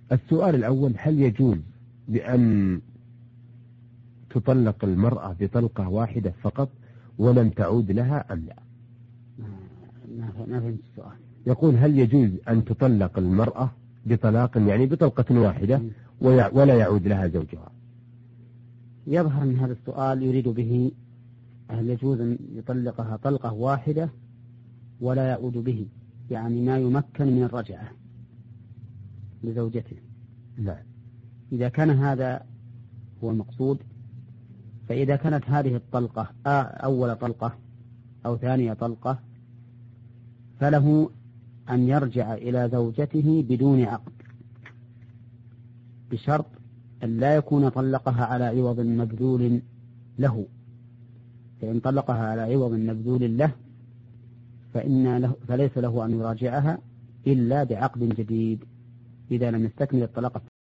السؤال الأول: هل يجوز بأن تطلق المرأة بطلقة واحدة فقط ولم تعود لها أم لا؟ ما فهمت السؤال. يقول: هل يجوز أن تطلق المرأة بطلاق يعني بطلقة واحدة ولا يعود لها زوجها؟ يظهر من هذا السؤال يريد به هل يجوز أن يطلقها طلقة واحدة ولا يعود به، يعني ما يمكن من الرجعة لزوجته. لا. إذا كان هذا هو المقصود، فإذا كانت هذه الطلقة أول طلقة أو ثانية طلقة فله أن يرجع إلى زوجته بدون عقد، بشرط أن لا يكون طلقها على عوض مبذول له. فإن طلقها على عوض مبذول له فليس له أن يراجعها إلا بعقد جديد إذا لم يستكمل الطلاق